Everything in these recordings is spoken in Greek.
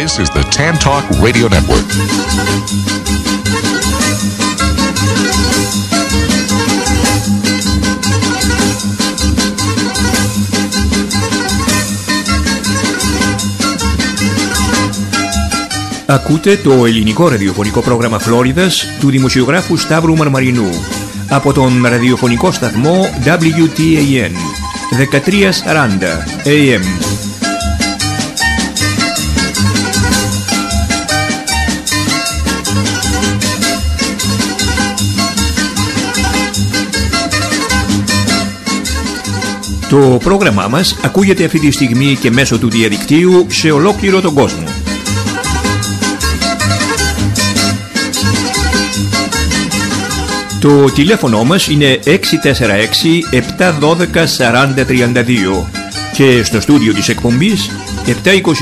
This is the Tan Talk Radio Network. Ακούτε το ελληνικό ραδιοφωνικό πρόγραμμα Φλόριδας του δημοσιογράφου Σταύρου Μαρμαρινού από τον ραδιοφωνικό σταθμό WTAN 1340 AM. Το πρόγραμμά μας ακούγεται αυτή τη στιγμή και μέσω του διαδικτύου σε ολόκληρο τον κόσμο. Το τηλέφωνο μας είναι 646-712-4032 και στο στούντιο της εκπομπής 727-441-3000.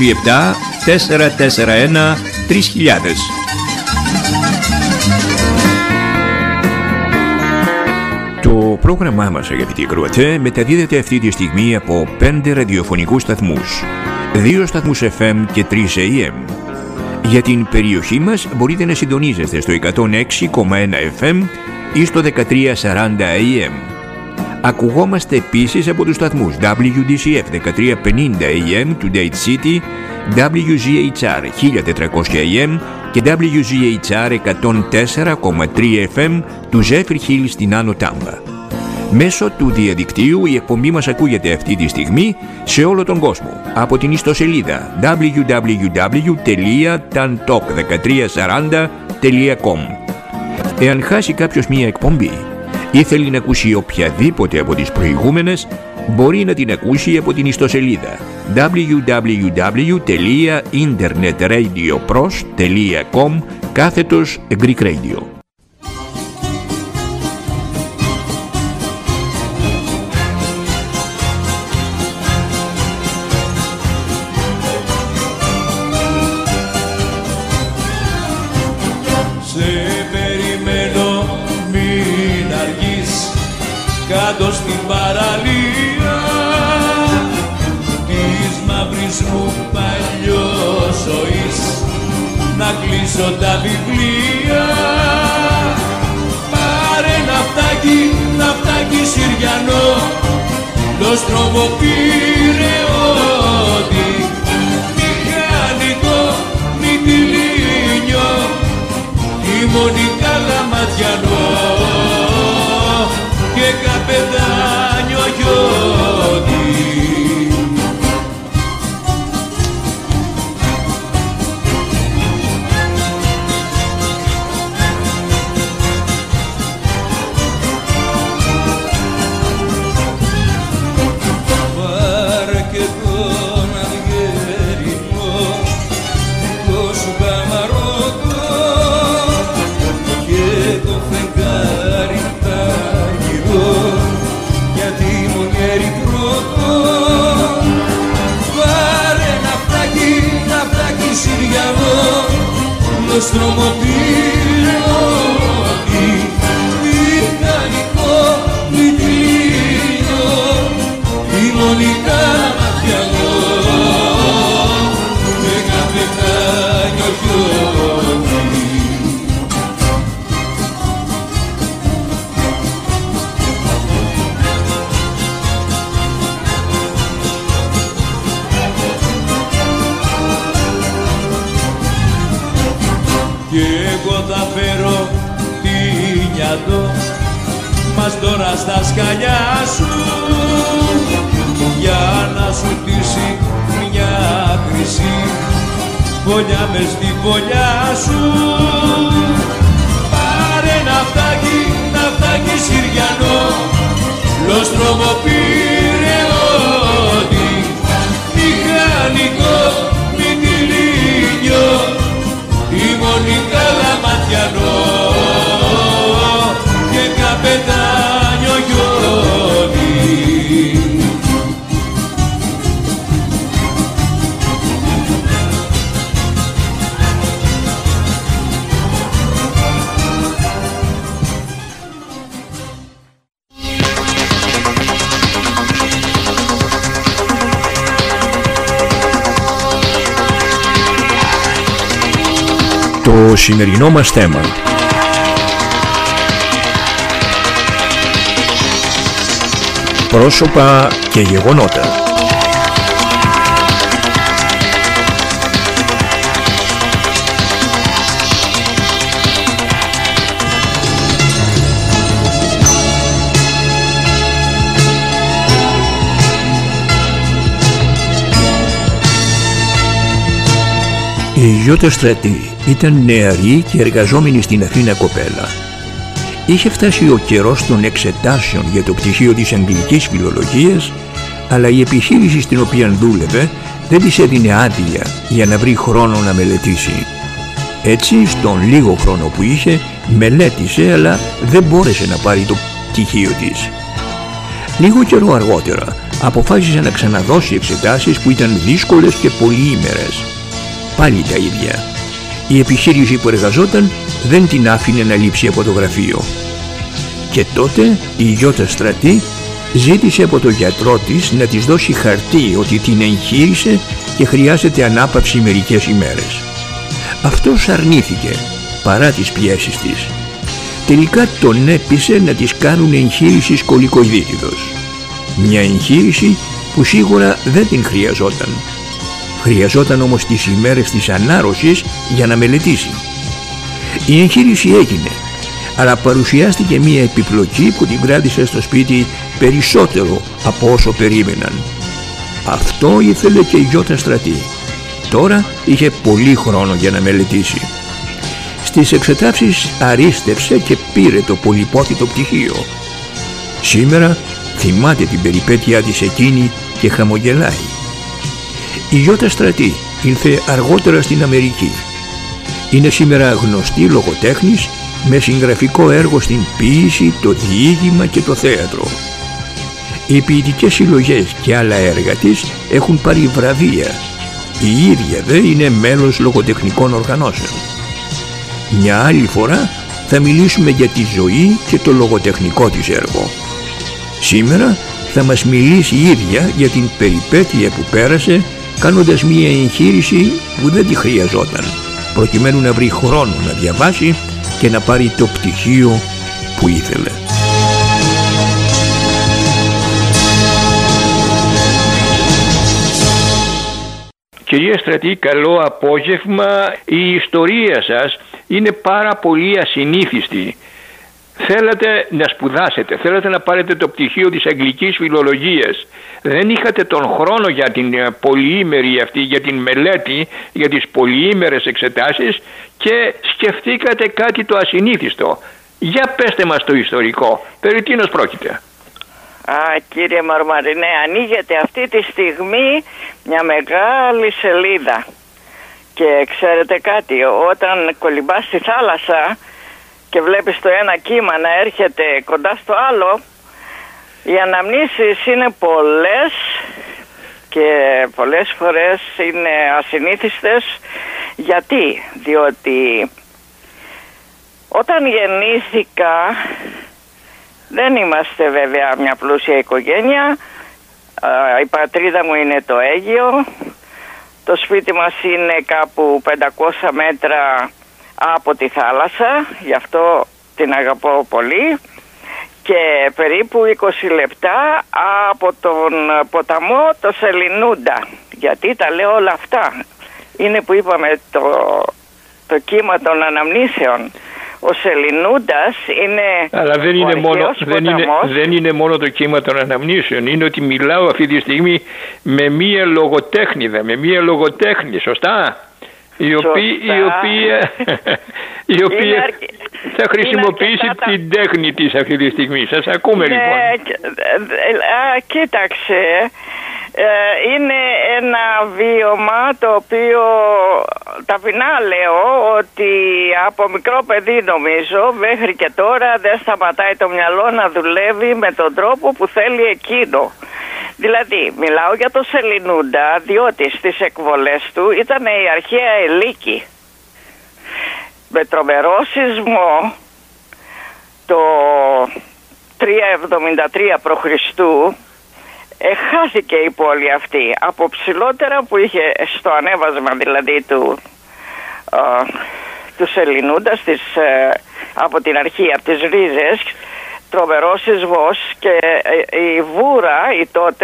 Το πρόγραμμά μας, αγαπητοί ακροατές, μεταδίδεται αυτή τη στιγμή από 5 ραδιοφωνικούς σταθμούς, 2 σταθμούς FM και 3 AM. Για την περιοχή μας μπορείτε να συντονίζεστε στο 106,1 FM ή στο 1340 AM. Ακουγόμαστε επίσης από τους σταθμούς WDCF 1350 AM του Date City, WGHR 1400 AM και WGHR 104,3 FM του Zephyr Hill στην Άνω Τάμπα. Μέσω του διαδικτύου η εκπομπή μας ακούγεται αυτή τη στιγμή σε όλο τον κόσμο από την ιστοσελίδα www.tantalk1340.com. Εάν χάσει κάποιος μία εκπομπή ή θέλει να ακούσει οποιαδήποτε από τις προηγούμενες, μπορεί να την ακούσει από την ιστοσελίδα www.internetradioPros.com/Greek Radio. Κάτω στην παραλία της μαύρης μου παλιώσοης να κλείσω τα βιβλία. Πάρε ναυτάκι Συριανό, το στροβοπήρεώτη, μηχανικό μυτιλίνιο, ημονικά λαματιανό και καπετάνιο γιώτη. Πάρε και τον αυγερινό δικό σου καμαρότο και το φεγγάρι γιατί μου ερυθρότο. Πάρε ναυτάκι Συριανό, νοστρομοπήρεώτη, μηχανικό μυτιλίνιο, ημονικά λαματιανό και καπετάνιο γιώτη. Κι εγώ θα φέρω τι νιάτο μας τώρα στα σκαλιά σου για να σου τύσει μια χρυσή φωλιά μες στη φωλιά σου. Πάρε ναυτάκι Συριανό, λοστρομοπήρεώτη, μηχανικό μυτιλίνιο, ημονικά λαματιανό και καπετάνιο γιώτη. σημερινό μας θέμα. Πρόσωπα και γεγονότα. Η Γιώτα Στρατή ήταν νεαρή και εργαζόμενη στην Αθήνα κοπέλα. Είχε φτάσει ο καιρός των εξετάσεων για το πτυχίο της αγγλικής φιλολογίας, αλλά η επιχείρηση στην οποία δούλευε δεν της έδινε άδεια για να βρει χρόνο να μελετήσει. Έτσι, στον λίγο χρόνο που είχε, μελέτησε, αλλά δεν μπόρεσε να πάρει το πτυχίο της. Λίγο καιρό αργότερα, αποφάσισε να ξαναδώσει εξετάσεις που ήταν δύσκολες και πολυήμερες. Πάλι τα ίδια. Η επιχείρηση που εργαζόταν δεν την άφηνε να λείψει από το γραφείο. Και τότε η Γιώτα Στρατή ζήτησε από τον γιατρό της να της δώσει χαρτί ότι την εγχείρησε και χρειάζεται ανάπαυση μερικές ημέρες. Αυτός αρνήθηκε παρά τις πιέσεις της. Τελικά τον έπεισε να της κάνουν εγχείρηση σκολικοειδίτιδος. Μια εγχείρηση που σίγουρα δεν την χρειαζόταν. Χρειαζόταν όμως τις ημέρες της ανάρρωσης για να μελετήσει. Η εγχείρηση έγινε, αλλά παρουσιάστηκε μία επιπλοκή που την κράτησε στο σπίτι περισσότερο από όσο περίμεναν. Αυτό ήθελε και η Γιώτα Στρατή. Τώρα είχε πολύ χρόνο για να μελετήσει. Στις εξετάσεις αρίστευσε και πήρε το πολυπόθητο πτυχίο. Σήμερα θυμάται την περιπέτειά της εκείνη και χαμογελάει. Η Γιώτα Στρατή ήρθε αργότερα στην Αμερική. Είναι σήμερα γνωστή λογοτέχνης με συγγραφικό έργο στην ποίηση, το διήγημα και το θέατρο. Οι ποιητικές συλλογές και άλλα έργα της έχουν πάρει βραβεία. Η ίδια δε είναι μέλος λογοτεχνικών οργανώσεων. Μια άλλη φορά θα μιλήσουμε για τη ζωή και το λογοτεχνικό της έργο. Σήμερα θα μας μιλήσει η ίδια για την περιπέτεια που πέρασε κάνοντας μία εγχείρηση που δεν τη χρειαζόταν, προκειμένου να βρει χρόνο να διαβάσει και να πάρει το πτυχίο που ήθελε. Κυρία Στρατή, καλό απόγευμα. Η ιστορία σας είναι πάρα πολύ ασυνήθιστη. Θέλατε να σπουδάσετε, θέλατε να πάρετε το πτυχίο της αγγλικής φιλολογίας. Δεν είχατε τον χρόνο για την πολυήμερη αυτή, για την μελέτη, για τις πολυήμερες εξετάσεις και σκεφτήκατε κάτι το ασυνήθιστο. Για πέστε μας το ιστορικό, περί τίνος πρόκειται. Κύριε Μαρμαρινέ, ανοίγεται αυτή τη στιγμή μια μεγάλη σελίδα. Και ξέρετε κάτι, όταν κολυμπάς στη θάλασσα και βλέπεις το ένα κύμα να έρχεται κοντά στο άλλο, οι αναμνήσεις είναι πολλές και πολλές φορές είναι ασυνήθιστες. Γιατί? Διότι όταν γεννήθηκα, δεν είμαστε βέβαια μια πλούσια οικογένεια. Η πατρίδα μου είναι το Αίγυο. Το σπίτι μας είναι κάπου 500 μέτρα από τη θάλασσα, γι' αυτό την αγαπώ πολύ, και περίπου 20 λεπτά από τον ποταμό το Σελινούντα. Γιατί τα λέω όλα αυτά? Είναι που είπαμε το κύμα των αναμνήσεων. Ο Σελινούντας είναι... Αλλά δεν είναι μόνο το κύμα των αναμνήσεων. Είναι ότι μιλάω αυτή τη στιγμή με μία λογοτέχνηδα, με μία λογοτέχνη, σωστά? Η οποία θα χρησιμοποιήσει την τέχνη της αυτή τη στιγμή. Σας ακούμε λοιπόν. Κοίταξε, είναι ένα βίωμα το οποίο ταπεινά λέω ότι από μικρό παιδί νομίζω μέχρι και τώρα δεν σταματάει το μυαλό να δουλεύει με τον τρόπο που θέλει εκείνο. Δηλαδή μιλάω για το Σελινούντα διότι στις εκβολές του ήταν η αρχαία Ελίκη. Με τρομερό σεισμό το 373 π.Χ. Χάθηκε η πόλη αυτή από ψηλότερα που είχε στο ανέβασμα δηλαδή τους Ελληνούντας από την αρχή, από τις ρίζες, τρομερός σεισμός και η Βούρα η τότε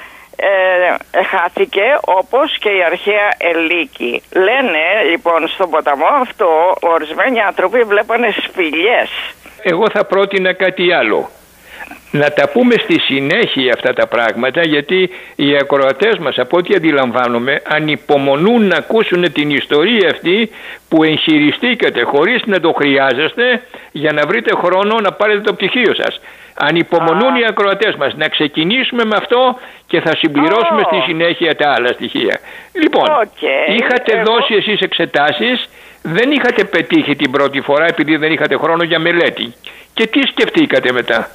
χάθηκε όπως και η αρχαία Ελίκη. Λένε λοιπόν στον ποταμό αυτό ορισμένοι άνθρωποι βλέπανε σπηλιές. Εγώ θα πρότεινα κάτι άλλο. Να τα πούμε στη συνέχεια αυτά τα πράγματα, γιατί οι ακροατές μας, από ό,τι αντιλαμβάνομαι, ανυπομονούν να ακούσουν την ιστορία αυτή που εγχειριστήκατε χωρίς να το χρειάζεστε για να βρείτε χρόνο να πάρετε το πτυχίο σας. Ανυπομονούν οι ακροατές μας. Να ξεκινήσουμε με αυτό και θα συμπληρώσουμε στη συνέχεια τα άλλα στοιχεία. Λοιπόν, είχατε δώσει εσείς εξετάσεις, δεν είχατε πετύχει την πρώτη φορά επειδή δεν είχατε χρόνο για μελέτη. Και τι σκεφτήκατε μετά?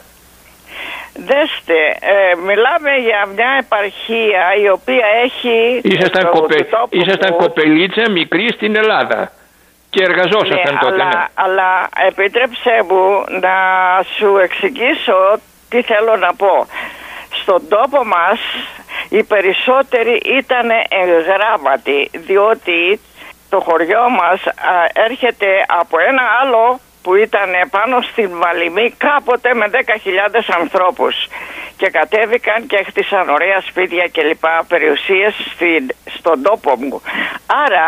Δέστε, μιλάμε για μια επαρχία η οποία έχει... Ήσασταν κοπελίτσα μικρή στην Ελλάδα και εργαζόσασταν τότε. Αλλά επίτρεψέ μου να σου εξηγήσω τι θέλω να πω. Στον τόπο μας οι περισσότεροι ήταν εγγράμματοι, διότι το χωριό μας έρχεται από ένα άλλο που ήταν πάνω στην Βαλημή κάποτε με 10.000 ανθρώπους και κατέβηκαν και χτίσαν ωραία σπίτια και λοιπά περιουσίες στον τόπο μου. Άρα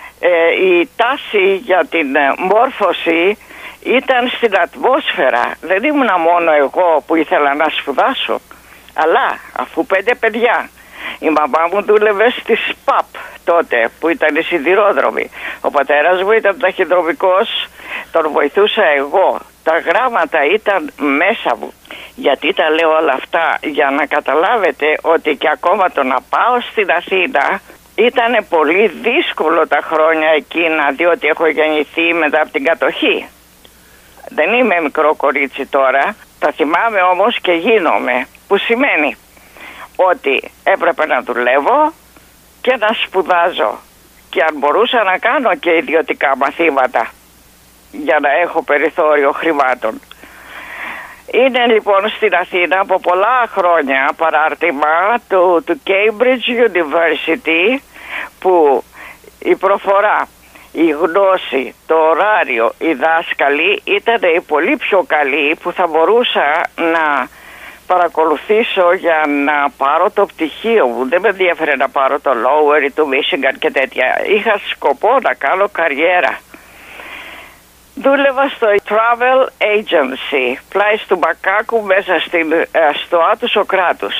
η τάση για την μόρφωση ήταν στην ατμόσφαιρα. Δεν ήμουνα μόνο εγώ που ήθελα να σπουδάσω, αλλά αφού 5 παιδιά. Η μαμά μου δούλευε στη ΣΠΑΠ τότε που ήταν η σιδηρόδρομη. Ο πατέρας μου ήταν ταχυδρομικός, τον βοηθούσα εγώ. Τα γράμματα ήταν μέσα μου. Γιατί τα λέω όλα αυτά? Για να καταλάβετε ότι και ακόμα το να πάω στην Αθήνα ήταν πολύ δύσκολο τα χρόνια εκείνα, διότι έχω γεννηθεί μετά από την κατοχή. Δεν είμαι μικρό κορίτσι τώρα, τα θυμάμαι όμως και γίνομαι, που σημαίνει ότι έπρεπε να δουλεύω και να σπουδάζω και αν μπορούσα να κάνω και ιδιωτικά μαθήματα για να έχω περιθώριο χρημάτων. Είναι λοιπόν στην Αθήνα από πολλά χρόνια παράρτημα του Cambridge University που η προφορά, η γνώση, το ωράριο, οι δάσκαλοι ήταν οι πολύ πιο καλοί που θα μπορούσα να παρακολουθήσω για να πάρω το πτυχίο μου. Δεν με ενδιαφέρε να πάρω το Lower ή το Michigan και τέτοια. Είχα σκοπό να κάνω καριέρα. Δούλευα στο Travel Agency, πλάι του Μπακάκου μέσα στο Άτου Σοκράτους.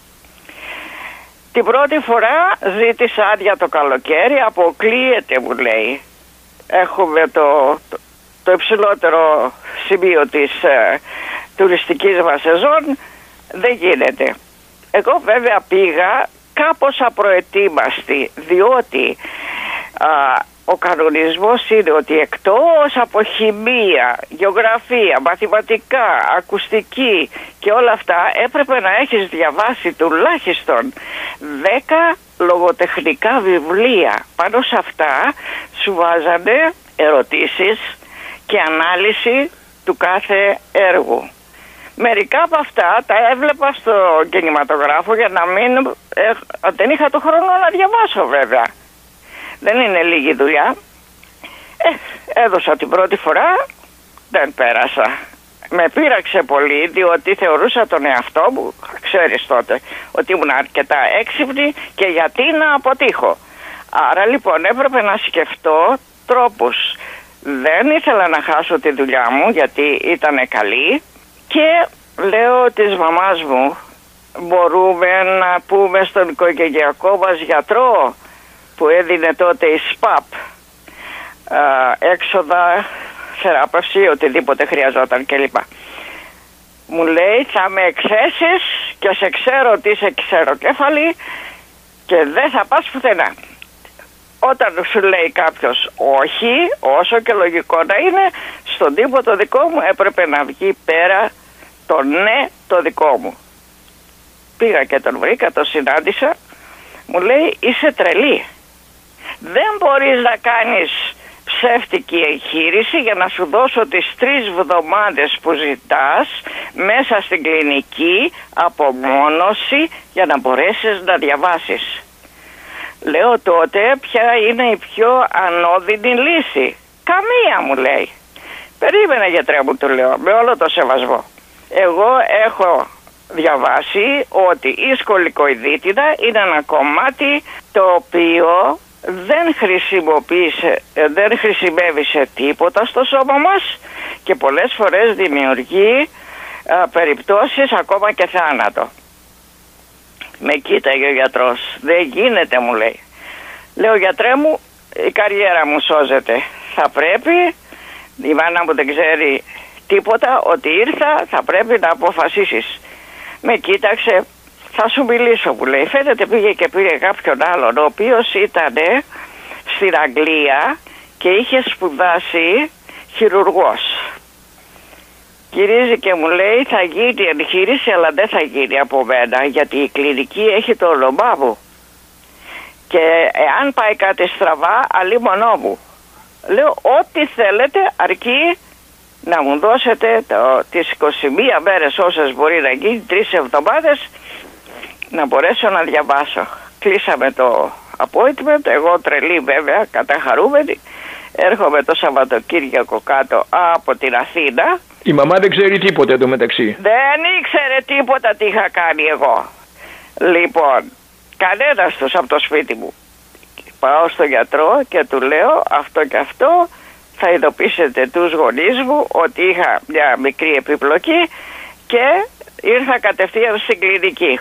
Την πρώτη φορά ζήτησα άδεια το καλοκαίρι, αποκλείεται μου λέει. Έχουμε το υψηλότερο σημείο της τουριστικής μας σεζόν, δεν γίνεται. Εγώ βέβαια πήγα κάπως απροετοίμαστη, διότι ο κανονισμός είναι ότι εκτός από χημεία, γεωγραφία, μαθηματικά, ακουστική και όλα αυτά έπρεπε να έχεις διαβάσει τουλάχιστον 10 λογοτεχνικά βιβλία. Πάνω σε αυτά σου βάζανε ερωτήσεις και ανάλυση του κάθε έργου. Μερικά από αυτά τα έβλεπα στο κινηματογράφο για να δεν είχα το χρόνο να διαβάσω βέβαια. Δεν είναι λίγη δουλειά. Έδωσα την πρώτη φορά, δεν πέρασα. Με πείραξε πολύ διότι θεωρούσα τον εαυτό μου, ξέρεις τότε, ότι ήμουν αρκετά έξυπνη και γιατί να αποτύχω. Άρα λοιπόν έπρεπε να σκεφτώ τρόπους. Δεν ήθελα να χάσω τη δουλειά μου γιατί ήταν καλή και λέω της μαμάς μου, μπορούμε να πούμε στον οικογενειακό μας γιατρό που έδινε τότε η ΣΠΑΠ έξοδα, θεράπευση, οτιδήποτε χρειαζόταν κλπ. Μου λέει θα με εκθέσεις και σε ξέρω ότι είσαι ξεροκέφαλη και δεν θα πας πουθενά. Όταν σου λέει κάποιος όχι, όσο και λογικό να είναι, στον τύπο το δικό μου έπρεπε να βγει πέρα το ναι το δικό μου. Πήγα και τον βρήκα, τον συνάντησα, μου λέει είσαι τρελή. Δεν μπορείς να κάνεις ψεύτικη εγχείρηση για να σου δώσω τις 3 εβδομάδες που ζητάς μέσα στην κλινική απομόνωση για να μπορέσεις να διαβάσεις. Λέω τότε ποια είναι η πιο ανώδυνη λύση. Καμία, μου λέει. Περίμενε, γιατρέ μου, του λέω, με όλο το σεβασμό. Εγώ έχω διαβάσει ότι η σκολικοειδίτιδα είναι ένα κομμάτι το οποίο δεν χρησιμεύει σε τίποτα στο σώμα μας και πολλές φορές δημιουργεί περιπτώσεις ακόμα και θάνατο. Με κοίταγε ο γιατρός. Δεν γίνεται, μου λέει. Λέω, γιατρέ μου, η καριέρα μου σώζεται. Θα πρέπει, η μάνα μου δεν ξέρει τίποτα, ότι ήρθα, θα πρέπει να αποφασίσεις. Με κοίταξε, θα σου μιλήσω, μου λέει. Φαίνεται πήγε και πήρε κάποιον άλλον, ο οποίος ήταν στην Αγγλία και είχε σπουδάσει χειρουργός. Γυρίζει και μου λέει, θα γίνει εγχείρηση, αλλά δεν θα γίνει από μένα, γιατί η κλινική έχει το όνομά μου. Και εάν πάει κάτι στραβά, αλίμονό μου. Λέω, ό,τι θέλετε, αρκεί να μου δώσετε τις 21 μέρες όσες μπορεί να γίνει, 3 εβδομάδες, να μπορέσω να διαβάσω. Κλείσαμε το appointment, εγώ τρελή βέβαια, καταχαρούμενη. Έρχομαι το Σαββατοκύριακο κάτω από την Αθήνα. Η μαμά δεν ξέρει τίποτα εντωμεταξύ. Δεν ήξερε τίποτα τι είχα κάνει εγώ. Λοιπόν, κανένας τους από το σπίτι μου. Πάω στο γιατρό και του λέω, αυτό και αυτό, θα ειδοποιήσετε τους γονείς μου ότι είχα μια μικρή επιπλοκή και ήρθα κατευθείαν στην κλινική.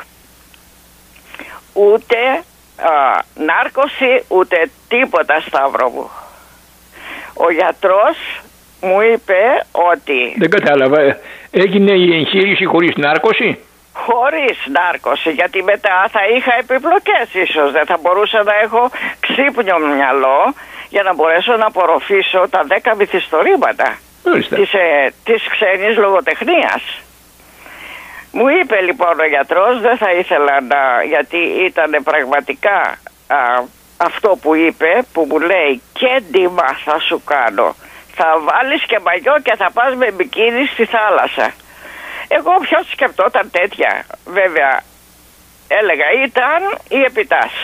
Ούτε νάρκωση, ούτε τίποτα, Σταύρο μου. Ο γιατρός μου είπε ότι... Δεν κατάλαβα. Έγινε η εγχείρηση χωρίς νάρκωση? Χωρίς νάρκωση, γιατί μετά θα είχα επιπλοκές ίσως. Δεν θα μπορούσα να έχω ξύπνιο μυαλό για να μπορέσω να απορροφήσω τα 10 μυθιστορήματα της ξένης λογοτεχνίας. Μου είπε λοιπόν ο γιατρός, δεν θα ήθελα να... γιατί ήταν πραγματικά αυτό που είπε, που μου λέει, κέντημα θα σου κάνω. Θα βάλεις και μαγιό και θα πας με μπικίνι στη θάλασσα. Εγώ ποιος σκεπτόταν τέτοια? Βέβαια, έλεγα ήταν η επιτάς.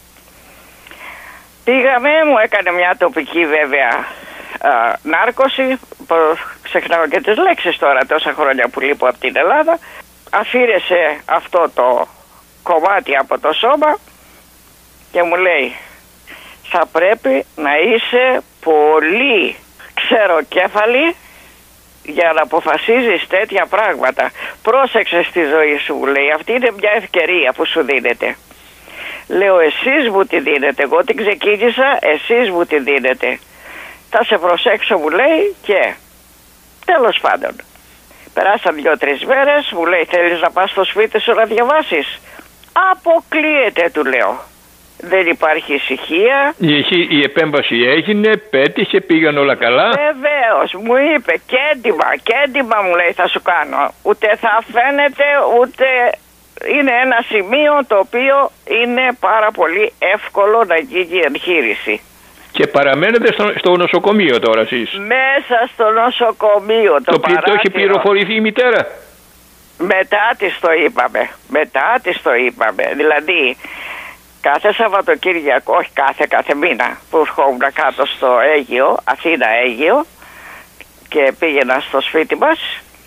Πήγαμε, μου έκανε μια τοπική βέβαια νάρκωση. Ξεχνάω και τις λέξεις τώρα, τόσα χρόνια που λείπω από την Ελλάδα. Αφήρεσε αυτό το κομμάτι από το σώμα και μου λέει, θα πρέπει να είσαι πολύ ξεροκέφαλη για να αποφασίζεις τέτοια πράγματα. Πρόσεξε στη ζωή σου, μου λέει, αυτή είναι μια ευκαιρία που σου δίνεται. Λέω, εσείς μου τη δίνετε, εγώ την ξεκίνησα, εσείς μου τη δίνετε. Θα σε προσέξω, μου λέει, και τέλος πάντων. Περάσαν 2-3 μέρες, μου λέει, θέλεις να πας στο σπίτι σου να διαβάσεις? Αποκλείεται, του λέω. Δεν υπάρχει ησυχία. Η επέμβαση έγινε, πέτυχε, πήγαν όλα καλά. Βεβαίως, μου είπε, κέντημα μου λέει θα σου κάνω. Ούτε θα φαίνεται, ούτε είναι ένα σημείο το οποίο είναι πάρα πολύ εύκολο να γίνει εγχείρηση. Και παραμένετε στο νοσοκομείο τώρα εσείς? Μέσα στο νοσοκομείο. Το έχει πληροφορηθεί η μητέρα? Μετά της το είπαμε. Δηλαδή κάθε Σαββατοκύριακο, όχι κάθε μήνα που ερχόμουν κάτω στο Αίγυο, Αθήνα Αίγυο, και πήγαινα στο σπίτι μας,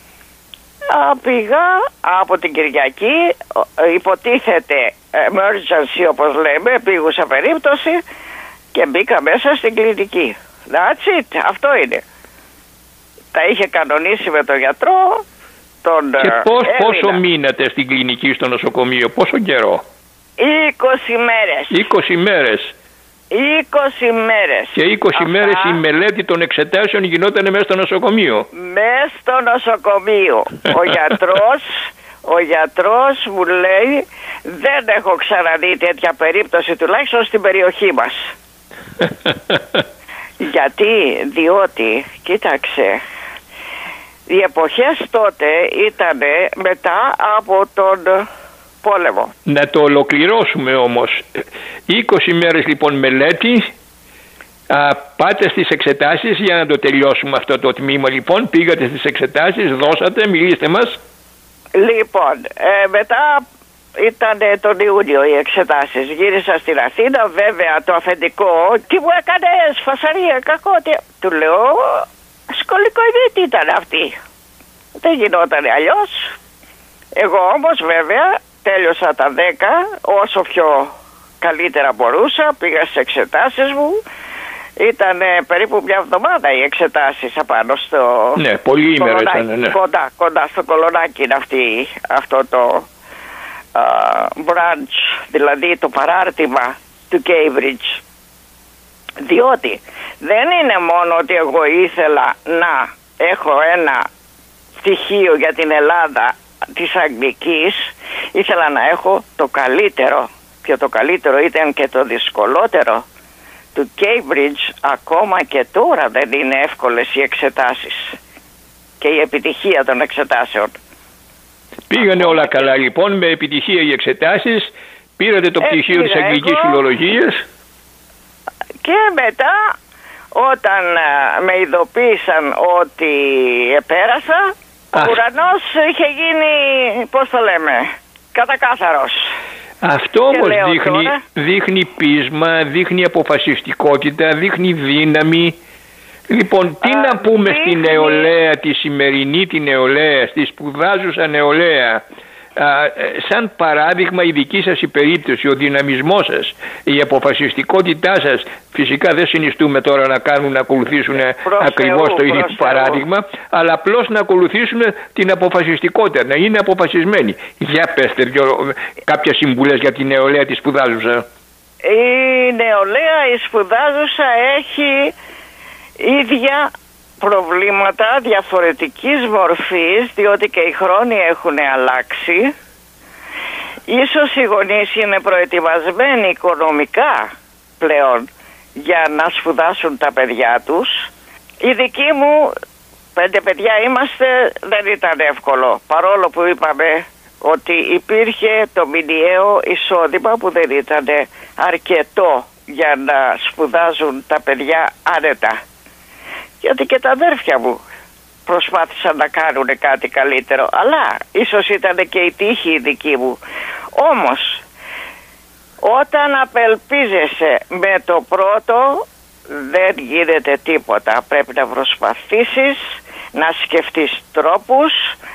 πήγα από την Κυριακή, υποτίθεται emergency όπως λέμε, επίγουσα περίπτωση, και μπήκα μέσα στην κλινική. That's it, αυτό είναι. Τα είχε κανονίσει με τον γιατρό. Και πόσο μείνατε στην κλινική, στο νοσοκομείο, πόσο καιρό? 20 μέρες. 20 μέρες. 20 μέρες. Και 20 μέρες η μελέτη των εξετάσεων γινόταν μέσα στο νοσοκομείο? Μέσα στο νοσοκομείο. Ο γιατρός μου λέει, δεν έχω ξαναδεί τέτοια περίπτωση, τουλάχιστον στην περιοχή μας. Διότι, κοίταξε, οι εποχές τότε ήταν μετά από τον πόλεμο. Να το ολοκληρώσουμε όμως. 20 μέρες λοιπόν μελέτη, πάτε στις εξετάσεις για να το τελειώσουμε αυτό το τμήμα λοιπόν. Πήγατε στις εξετάσεις, δώσατε, μιλήστε μας. Λοιπόν, μετά ήταν τον Ιούνιο οι εξετάσεις. Γύρισα στην Αθήνα, βέβαια το αφεντικό. Τι μου έκανες, φασαρία, κακό. Του λέω, σκολικοειδίτη ήταν αυτή. Δεν γινόταν αλλιώς. Εγώ όμως βέβαια τέλειωσα τα 10 όσο πιο καλύτερα μπορούσα. Πήγα στις εξετάσεις μου. Ήταν περίπου μια εβδομάδα οι εξετάσεις απάνω στο... Ναι, πολύ ημέρα ήταν, ναι. Κοντά στο Κολονάκι είναι αυτό το branch, δηλαδή το παράρτημα του Cambridge. Διότι δεν είναι μόνο ότι εγώ ήθελα να έχω ένα στοιχείο για την Ελλάδα της Αγγλικής, ήθελα να έχω το καλύτερο, και το καλύτερο ήταν και το δυσκολότερο του Cambridge. Ακόμα και τώρα δεν είναι εύκολες οι εξετάσεις και η επιτυχία των εξετάσεων. Πήγανε όλα καλά λοιπόν, με επιτυχία οι εξετάσεις, πήρατε το πτυχίο της Αγγλικής Φιλολογίας. Και μετά όταν με ειδοποίησαν ότι επέρασα, ο ουρανός είχε γίνει, πώς το λέμε, κατακάθαρος. Αυτό όμως δείχνει πείσμα, δείχνει αποφασιστικότητα, δείχνει δύναμη. Λοιπόν, τι να πούμε στην νεολαία, τη σημερινή τη νεολαία, στη σπουδάζουσα νεολαία, σαν παράδειγμα η δική σας η περίπτωση, ο δυναμισμός σας, η αποφασιστικότητά σας. Φυσικά δεν συνιστούμε τώρα να ακολουθήσουν ακριβώς το ίδιο παράδειγμα, αλλά απλώς να ακολουθήσουν την αποφασιστικότητα, να είναι αποφασισμένοι. Για πέστε κάποιες συμβουλές για τη νεολαία τη σπουδάζουσα. Η νεολαία η σπουδάζουσα έχει ίδια προβλήματα διαφορετικής μορφής, διότι και οι χρόνοι έχουν αλλάξει. Ίσως οι γονείς είναι προετοιμασμένοι οικονομικά πλέον για να σπουδάσουν τα παιδιά τους. Οι δικοί μου 5 παιδιά είμαστε, δεν ήταν εύκολο, παρόλο που είπαμε ότι υπήρχε το μηνιαίο εισόδημα που δεν ήταν αρκετό για να σπουδάζουν τα παιδιά άνετα. Γιατί και τα αδέρφια μου προσπάθησαν να κάνουν κάτι καλύτερο, αλλά ίσως ήταν και η τύχη η δική μου. Όμως όταν απελπίζεσαι με το πρώτο δεν γίνεται τίποτα. Πρέπει να προσπαθήσεις, να σκεφτείς τρόπους,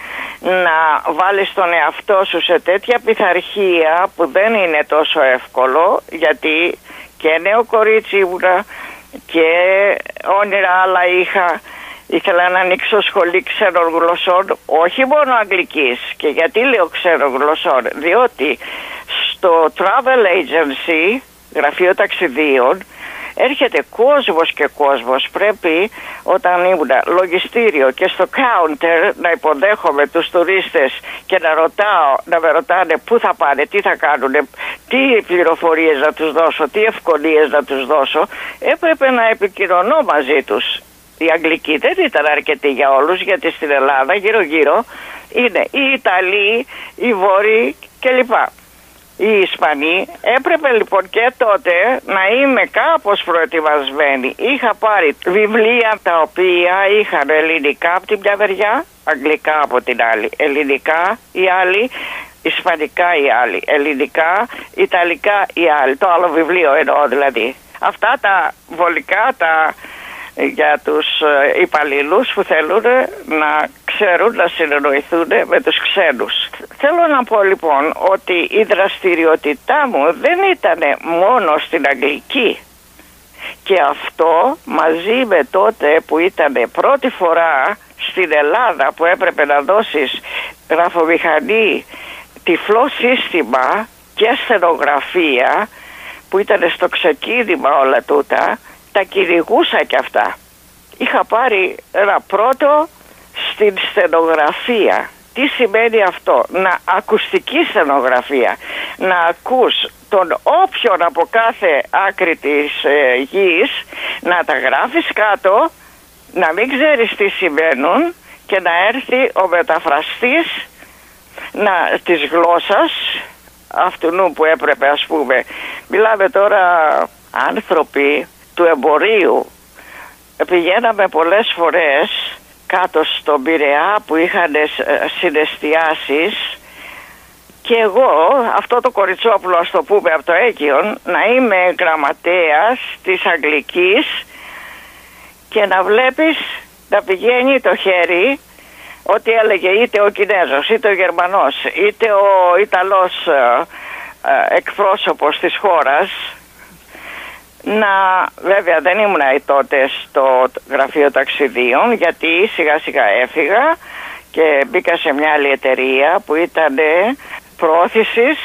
να βάλεις τον εαυτό σου σε τέτοια πειθαρχία που δεν είναι τόσο εύκολο, γιατί και νέο κορίτσι ήμουνα και όνειρα άλλα είχα. Ήθελα να ανοίξω σχολή ξένων γλωσσών, όχι μόνο αγγλικής. Και γιατί λέω ξένων γλωσσών? Διότι στο travel agency, γραφείο ταξιδίων, έρχεται κόσμος και κόσμος. Πρέπει όταν ήμουν λογιστήριο και στο counter να υποδέχομαι τους τουρίστες και να με ρωτάνε πού θα πάνε, τι θα κάνουν, τι πληροφορίες να τους δώσω, τι ευκολίες να τους δώσω. Έπρεπε να επικοινωνώ μαζί τους. Η Αγγλική δεν ήταν αρκετή για όλους, γιατί στην Ελλάδα γύρω γύρω είναι οι Ιταλοί, οι Βόρειοι κλπ. Οι Ισπανοί. Έπρεπε λοιπόν και τότε να είμαι κάπως προετοιμασμένη. Είχα πάρει βιβλία τα οποία είχαν ελληνικά από την μια μεριά, αγγλικά από την άλλη, ελληνικά οι άλλοι, ισπανικά οι άλλοι, ελληνικά, ιταλικά οι άλλοι. Το άλλο βιβλίο εννοώ δηλαδή. Αυτά τα βολικά, για τους υπαλλήλους που θέλουν να ξέρουν, να συνεννοηθούν με τους ξένους. Θέλω να πω λοιπόν ότι η δραστηριότητά μου δεν ήταν μόνο στην Αγγλική, και αυτό μαζί με τότε που ήταν πρώτη φορά στην Ελλάδα που έπρεπε να δώσεις γραφομηχανή, τυφλό σύστημα και στενογραφία, που ήταν στο ξεκίνημα όλα τούτα, τα κυνηγούσα κι αυτά. Είχα πάρει ένα πρώτο στην στενογραφία. Τι σημαίνει αυτό? Να ακουστική στενογραφία. Να ακούς τον όποιον από κάθε άκρη της γης, να τα γράφεις κάτω, να μην ξέρεις τι σημαίνουν και να έρθει ο μεταφραστής της γλώσσας αυτού που έπρεπε, ας πούμε. Μιλάμε τώρα άνθρωποι του εμπορίου. Πηγαίναμε πολλές φορές κάτω στον Πειραιά που είχαν συναισθιάσεις και εγώ, αυτό το κοριτσόπουλο, ας το πούμε, από το Αίγυον, να είμαι γραμματέας της Αγγλικής και να βλέπεις να πηγαίνει το χέρι, ό,τι έλεγε είτε ο Κινέζος, είτε ο Γερμανός, είτε ο Ιταλός εκπρόσωπος της χώρας, βέβαια δεν ήμουν τότε στο γραφείο ταξιδίων, γιατί σιγά σιγά έφυγα και μπήκα σε μια άλλη εταιρεία που ήταν πρόθεσης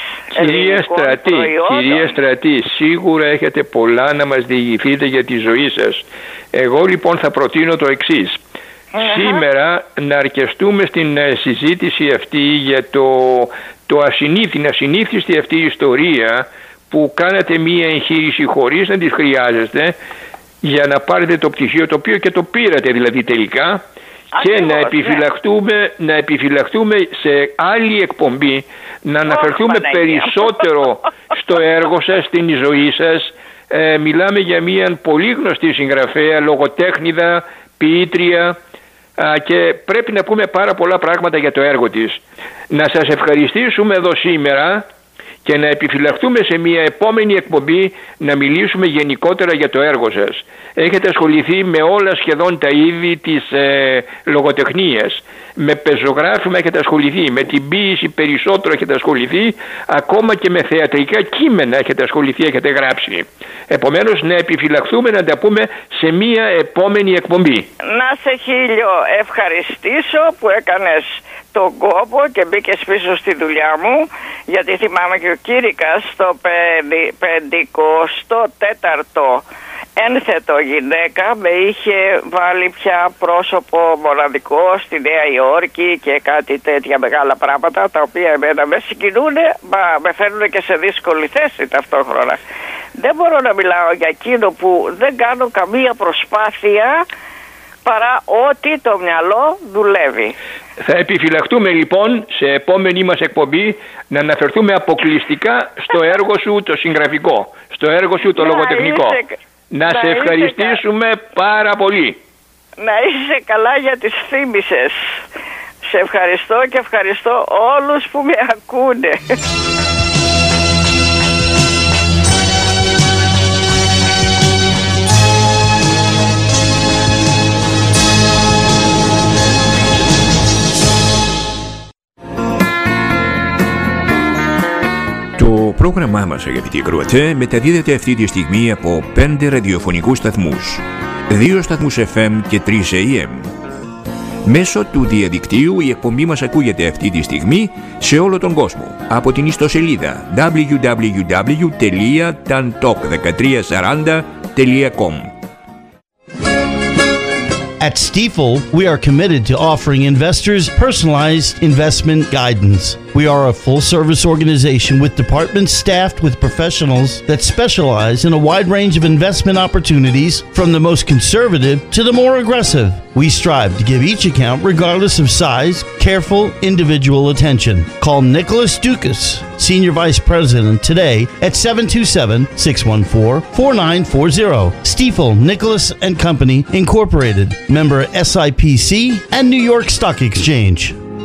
Κυρία Στρατή, σίγουρα έχετε πολλά να μας διηγηθείτε για τη ζωή σας. Εγώ λοιπόν θα προτείνω το εξής. Σήμερα να αρκεστούμε στην συζήτηση αυτή για την ασυνήθιστη αυτή ιστορία που κάνατε μία εγχείρηση χωρίς να τη χρειάζεστε για να πάρετε το πτυχίο, το οποίο και το πήρατε δηλαδή τελικά. Και να επιφυλαχτούμε σε άλλη εκπομπή, να αναφερθούμε περισσότερο στο έργο σας, στην ζωή σας. Μιλάμε για μια πολύ γνωστή συγγραφέα, λογοτέχνηδα, ποιήτρια, και πρέπει να πούμε πάρα πολλά πράγματα για το έργο της. Να σας ευχαριστήσουμε εδώ σήμερα και να επιφυλαχτούμε σε μια επόμενη εκπομπή να μιλήσουμε γενικότερα για το έργο σας. Έχετε ασχοληθεί με όλα σχεδόν τα είδη της λογοτεχνίας. Με πεζογράφημα έχετε ασχοληθεί, με την ποίηση περισσότερο έχετε ασχοληθεί, ακόμα και με θεατρικά κείμενα έχετε ασχοληθεί, έχετε γράψει. Επομένως να επιφυλαχθούμε να τα πούμε σε μια επόμενη εκπομπή. Να σε χίλιο ευχαριστήσω που έκανες τον κόπο και μπήκες πίσω στη δουλειά μου, γιατί θυμάμαι και ο Κήρικας στο 54ο ένθετο γυναίκα με είχε βάλει πια πρόσωπο μοναδικό στη Νέα Υόρκη και κάτι τέτοια μεγάλα πράγματα, τα οποία εμένα με συγκινούν, μα με φέρνουν και σε δύσκολη θέση ταυτόχρονα. Δεν μπορώ να μιλάω για εκείνο που δεν κάνω καμία προσπάθεια παρά ότι το μυαλό δουλεύει. Θα επιφυλαχτούμε λοιπόν σε επόμενη μας εκπομπή να αναφερθούμε αποκλειστικά στο έργο σου το συγγραφικό, στο έργο σου το λογοτεχνικό. Να σε ευχαριστήσουμε πάρα πολύ. Να είσαι καλά, για τις θύμισες. Σε ευχαριστώ και ευχαριστώ όλους που με ακούνε. Το πρόγραμμά μας, αγαπητοί ακροατές, μεταδίδεται αυτή τη στιγμή από 5 ραδιοφωνικούς σταθμούς, 2 σταθμούς FM και 3 AM. Μέσω του διαδικτύου η εκπομπή μας ακούγεται αυτή τη στιγμή σε όλο τον κόσμο από την ιστοσελίδα www.tantalk1340.com. At Stifel, we are committed to offering investors personalized investment guidance. We are a full-service organization with departments staffed with professionals that specialize in a wide range of investment opportunities, from the most conservative to the more aggressive. We strive to give each account, regardless of size, careful individual attention. Call Nicholas Dukas, Senior Vice President, today at 727-614-4940. Stifel, Nicholas and Company, Incorporated. Member SIPC and New York Stock Exchange.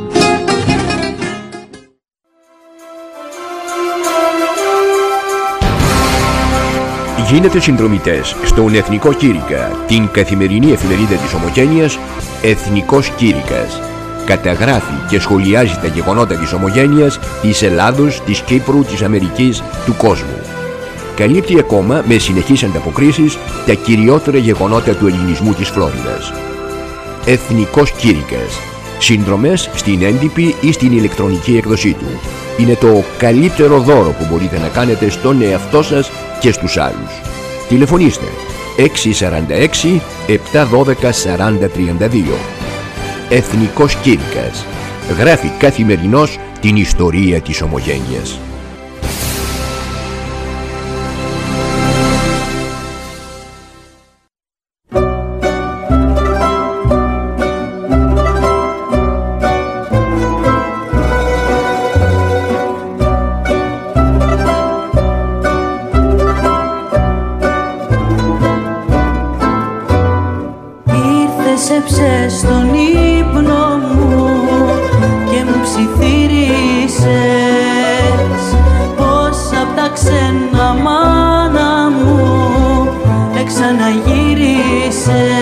Γίνετε συνδρομητές στον Εθνικό Κήρυκα, την καθημερινή εφημερίδα της Ομογένειας Εθνικός Κήρυκας. Καταγράφει και σχολιάζει τα γεγονότα της Ομογένειας, της Ελλάδος, της Κύπρου, της Αμερικής, του κόσμου. Καλύπτει ακόμα με συνεχείς ανταποκρίσεις τα κυριότερα γεγονότα του ελληνισμού της Φλόριδας. Εθνικός Κήρυκας. Συνδρομές στην έντυπη ή στην ηλεκτρονική έκδοσή του. Είναι το καλύτερο δώρο που μπορείτε να κάνετε στον εαυτό σας και στους άλλους. Τηλεφωνήστε 646 712 4032. Εθνικός Κήρυκας. Γράφει καθημερινώς την ιστορία της Ομογένειας. Στον ύπνο μου και μου ψιθύρισες ξένα μάνα μου δεν ξαναγύρισες.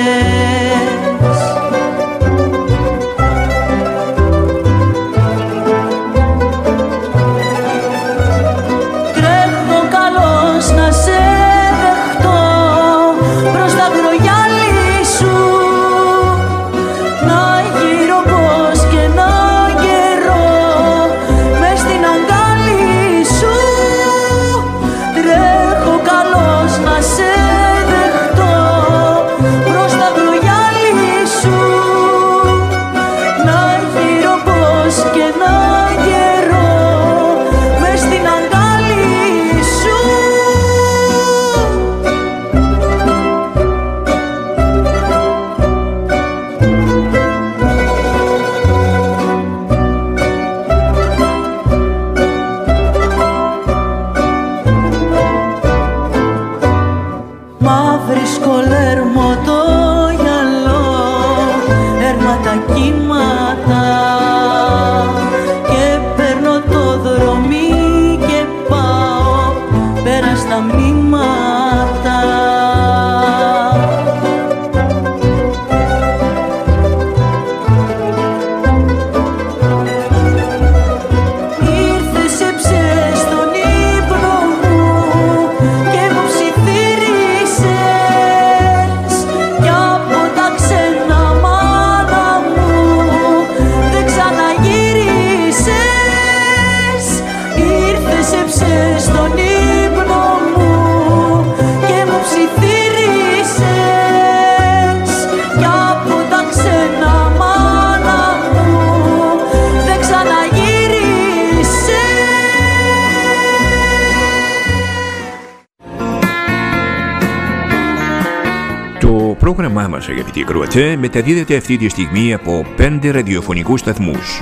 Το πρόγραμμά μας, αγαπητοί ακροατές, μεταδίδεται αυτή τη στιγμή από 5 ραδιοφωνικούς σταθμούς,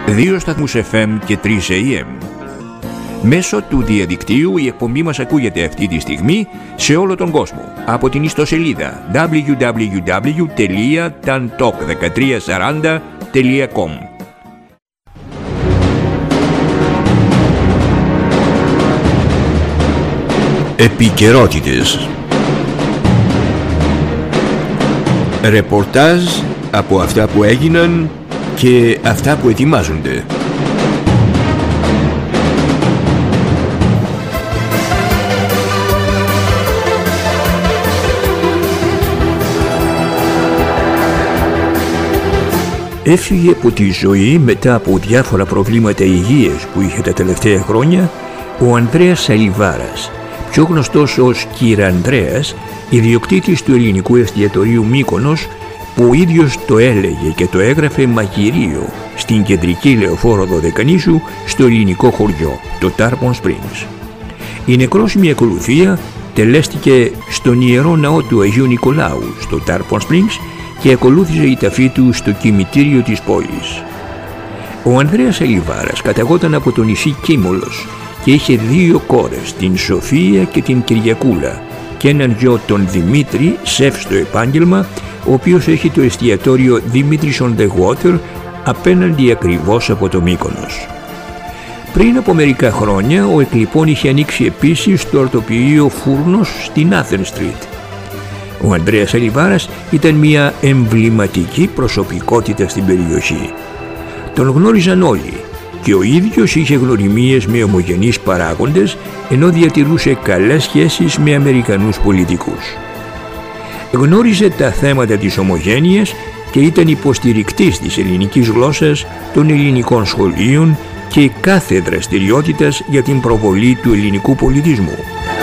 2 σταθμούς FM και 3 AM. Μέσω του διαδικτύου η εκπομπή μας ακούγεται αυτή τη στιγμή σε όλο τον κόσμο από την ιστοσελίδα www.tantalk1340.com. Επικαιρότητες. Ρεπορτάζ από αυτά που έγιναν και αυτά που ετοιμάζονται. Έφυγε από τη ζωή μετά από διάφορα προβλήματα υγείας που είχε τα τελευταία χρόνια ο Ανδρέας Σαλιβάρας, πιο γνωστός ως Κύρα Ανδρέας, ιδιοκτήτης του ελληνικού εστιατορίου Μύκονος, που ο ίδιος το έλεγε και το έγραφε μαγειρίο στην κεντρική λεωφόρο Δωδεκανήσου στο ελληνικό χωριό, το Tarpon Springs. Η νεκρόσιμη ακολουθία τελέστηκε στον Ιερό Ναό του Αγίου Νικολάου στο Tarpon Springs και ακολούθησε η ταφή του στο κημητήριο της πόλης. Ο Ανδρέας Σαλιβάρας καταγόταν από το νησί Κίμολος και είχε 2 κόρες, την Σοφία και την Κυριακούλα, και έναν γιο, τον Δημήτρη, σεφ στο επάγγελμα, ο οποίος έχει το εστιατόριο Δημήτρης on the Water απέναντι ακριβώς από το Μύκονος. Πριν από μερικά χρόνια ο Εκλειπών είχε ανοίξει επίσης το αρτοποιείο Φούρνος στην Athens Street. Ο Ανδρέας Σαλιβάρας ήταν μια εμβληματική προσωπικότητα στην περιοχή. Τον γνώριζαν όλοι και ο ίδιος είχε γνωριμίες με ομογενείς παράγοντες, ενώ διατηρούσε καλές σχέσεις με Αμερικανούς πολιτικούς. Γνώριζε τα θέματα της ομογένειας και ήταν υποστηρικτής της ελληνικής γλώσσας, των ελληνικών σχολείων και κάθε δραστηριότητας για την προβολή του ελληνικού πολιτισμού.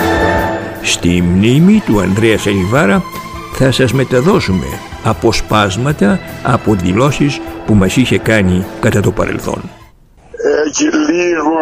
Στη μνήμη του Ανδρέα Σαλιβάρα θα σας μεταδώσουμε αποσπάσματα από δηλώσεις που μας είχε κάνει κατά το παρελθόν. Έχει λίγο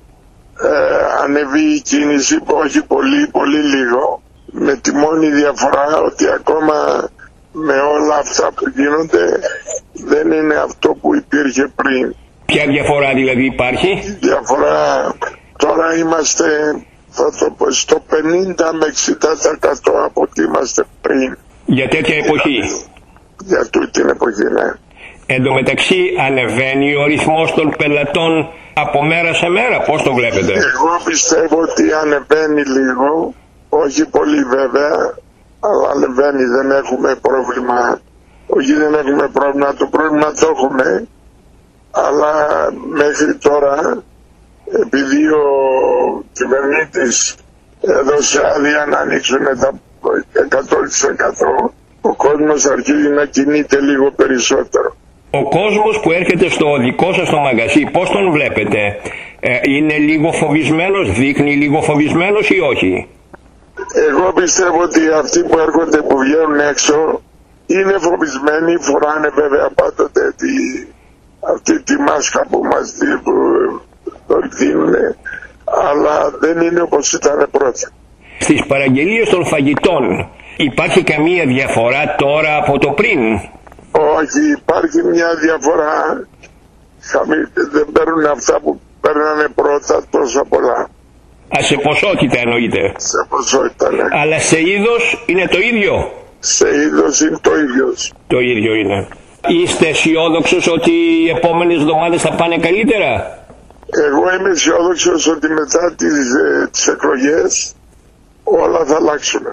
ανεβεί η κίνηση, όχι πολύ λίγο, με τη μόνη διαφορά ότι ακόμα με όλα αυτά που γίνονται δεν είναι αυτό που υπήρχε πριν. Ποια διαφορά δηλαδή υπάρχει? Η διαφορά τώρα είμαστε στο 50 με 60% από ό,τι είμαστε πριν. Για τέτοια εποχή? Για τούτη την εποχή, ναι. Εν τω μεταξύ ανεβαίνει ο ρυθμός των πελατών από μέρα σε μέρα, πώς το βλέπετε? Εγώ πιστεύω ότι ανεβαίνει λίγο, όχι πολύ βέβαια, αλλά ανεβαίνει, δεν έχουμε πρόβλημα. Όχι, δεν έχουμε πρόβλημα, το πρόβλημα το έχουμε, αλλά μέχρι τώρα, επειδή ο κυβερνήτης έδωσε άδεια να ανοίξουν τα 100%, ο κόσμος αρχίζει να κινείται λίγο περισσότερο. Ο κόσμος που έρχεται στο δικό σας το μαγαζί, πώς τον βλέπετε? Είναι λίγο φοβισμένος, δείχνει λίγο φοβισμένος ή όχι? Εγώ πιστεύω ότι αυτοί που έρχονται, που βγαίνουν έξω, είναι φοβισμένοι, φοράνε βέβαια πάντοτε αυτή τη μάσκα που μας δίνουν, αλλά δεν είναι όπως ήταν πρώτα. Στις παραγγελίες των φαγητών υπάρχει καμία διαφορά τώρα από το πριν? Όχι, υπάρχει μια διαφορά. Δεν παίρνουν αυτά που παίρνανε πρώτα τόσα πολλά. Σε ποσότητα εννοείται? Σε ποσότητα, ναι. Αλλά σε είδος είναι το ίδιο? Σε είδος είναι το ίδιο. Το ίδιο είναι. Είστε αισιόδοξος ότι οι επόμενες εβδομάδες θα πάνε καλύτερα? Εγώ είμαι αισιόδοξος ότι μετά τις εκλογές όλα θα αλλάξουν.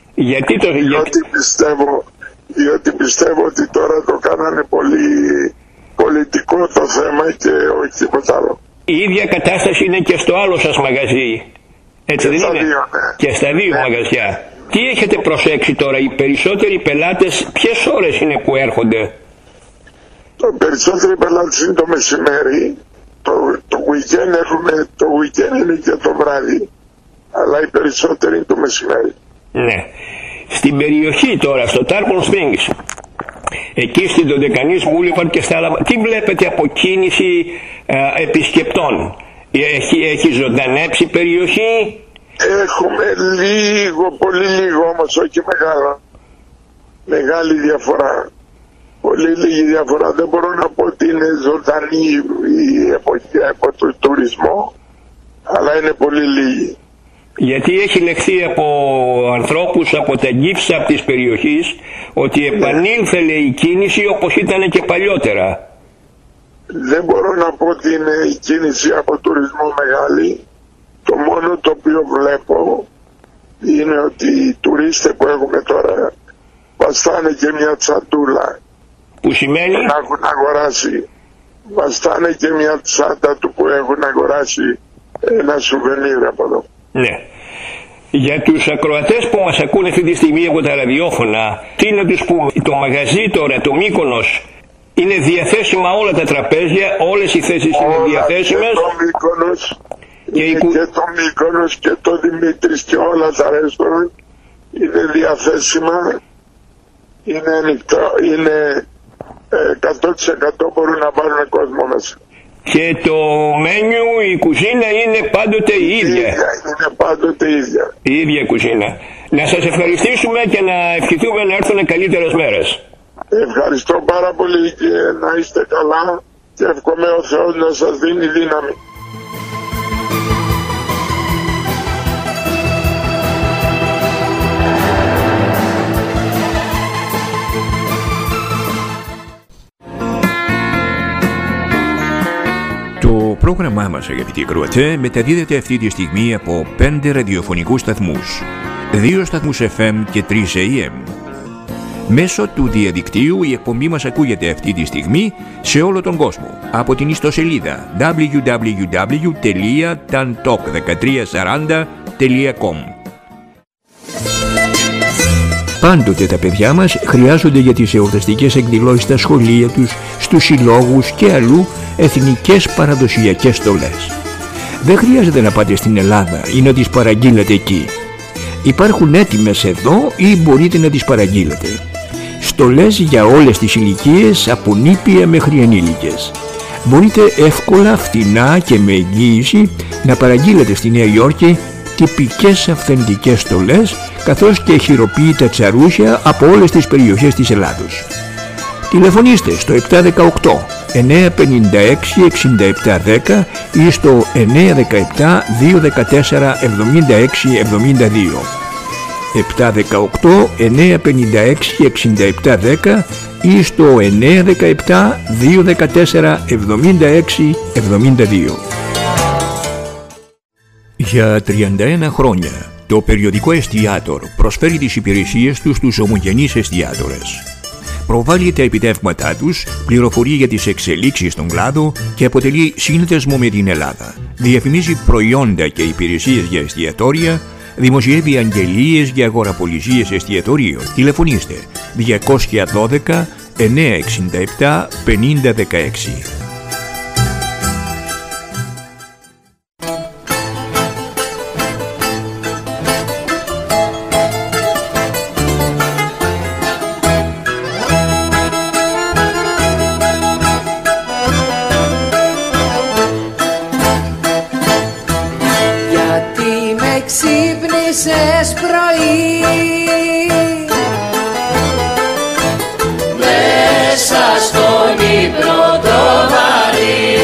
Διότι πιστεύω ότι τώρα το κάνανε πολύ πολιτικό το θέμα και όχι τίποτα άλλο. Η ίδια κατάσταση είναι και στο άλλο σας μαγαζί. Έτσι δεν είναι? Δύο, ναι. Και στα δύο μαγαζιά. Τι έχετε προσέξει τώρα, οι περισσότεροι πελάτες ποιες ώρες είναι που έρχονται? Το περισσότεροι πελάτες είναι το μεσημέρι. Το weekend έχουμε, το weekend είναι και το βράδυ. Αλλά οι περισσότεροι είναι το μεσημέρι. Ναι. Στην περιοχή τώρα, στο Tarpon Springs, εκεί στην Δωδεκανής Boulevard και στα άλλα, τι βλέπετε από κίνηση επισκεπτών? Έχει ζωντανέψει η περιοχή? Έχουμε λίγο, πολύ λίγο όμως, όχι μεγάλα. Μεγάλη διαφορά. Πολύ λίγη διαφορά. Δεν μπορώ να πω ότι είναι ζωντανή η εποχή από το τουρισμό, αλλά είναι πολύ λίγη. Γιατί έχει λεχθεί από ανθρώπους από τα γύψα της περιοχής ότι επανήλθε, λέει, η κίνηση όπως ήταν και παλιότερα. Δεν μπορώ να πω ότι είναι η κίνηση από τουρισμό μεγάλη. Το μόνο το οποίο βλέπω είναι ότι οι τουρίστες που έχουμε τώρα βαστάνε και μια τσαντούλα. Που σημαίνει? Να έχουν αγοράσει. Βαστάνε και μια τσάντα του που έχουν αγοράσει ένα σουβενίρ από εδώ. Ναι. Για τους ακροατές που μας ακούνε αυτή τη στιγμή από τα ραδιόφωνα, τι να τους πούμε? Το μαγαζί τώρα, το Μύκονος, είναι διαθέσιμα όλα τα τραπέζια, όλες οι θέσεις είναι διαθέσιμες? Και το Μύκονος, και το Μύκονος και το Δημήτρης και όλα τα ρέστοραν είναι διαθέσιμα, είναι ανοιχτό, είναι 100% μπορούν να πάρουν κόσμο μέσα. Και το μένιου, η κουζίνα είναι πάντοτε η ίδια? Είναι πάντοτε η ίδια. Η ίδια κουζίνα. Να σας ευχαριστήσουμε και να ευχηθούμε να έρθουν καλύτερες μέρες. Ευχαριστώ πάρα πολύ και να είστε καλά και εύχομαι ο Θεός να σας δίνει δύναμη. Το πρόγραμμά μας, αγαπητοί ακροατές, μεταδίδεται αυτή τη στιγμή από 5 ραδιοφωνικούς σταθμούς, 2 σταθμούς FM και 3 AM. Μέσω του διαδικτύου η εκπομπή μας ακούγεται αυτή τη στιγμή σε όλο τον κόσμο από την ιστοσελίδα www.tantalk1340.com. Πάντοτε τα παιδιά μας χρειάζονται για τις εορταστικές εκδηλώσεις στα σχολεία τους, στους συλλόγους και αλλού εθνικές παραδοσιακές στολές. Δεν χρειάζεται να πάτε στην Ελλάδα ή να τις παραγγείλετε εκεί. Υπάρχουν έτοιμες εδώ ή μπορείτε να τις παραγγείλετε. Στολές για όλες τις ηλικίες, από νήπια μέχρι ενήλικες. Μπορείτε εύκολα, φτηνά και με εγγύηση να παραγγείλετε στη Νέα Υόρκη τυπικές αυθεντικές στολές, καθώς και χειροποίητα τσαρούσια από όλες τις περιοχές της Ελλάδος. Τηλεφωνήστε στο 718 956 6710 ή στο 917 214 76 72. 718 956 6710 ή στο 917 214 76 72. Για 31 χρόνια το περιοδικό Εστιάτορ προσφέρει τις υπηρεσίες του στους ομογενείς εστιάτορες. Προβάλλει τα επιτεύγματά τους, πληροφορεί για τις εξελίξεις στον κλάδο και αποτελεί σύνδεσμο με την Ελλάδα. Διαφημίζει προϊόντα και υπηρεσίες για εστιατόρια, δημοσιεύει αγγελίες για αγοραπολισίες εστιατορίων. Τηλεφωνήστε 212 967 5016. Ξύπνησες πρωί μέσα στον ύπνο το βαρύ,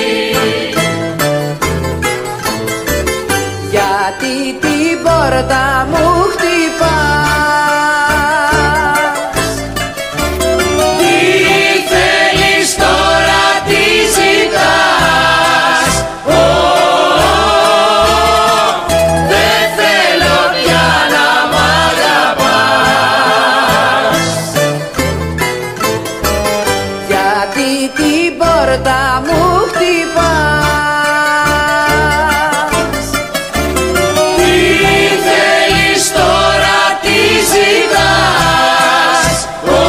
γιατί την πόρτα μου χτυπάς. Τι θέλεις τώρα, τι ζητάς? Τα μου χτυπάς. Τι θέλεις τώρα, τι ζητάς?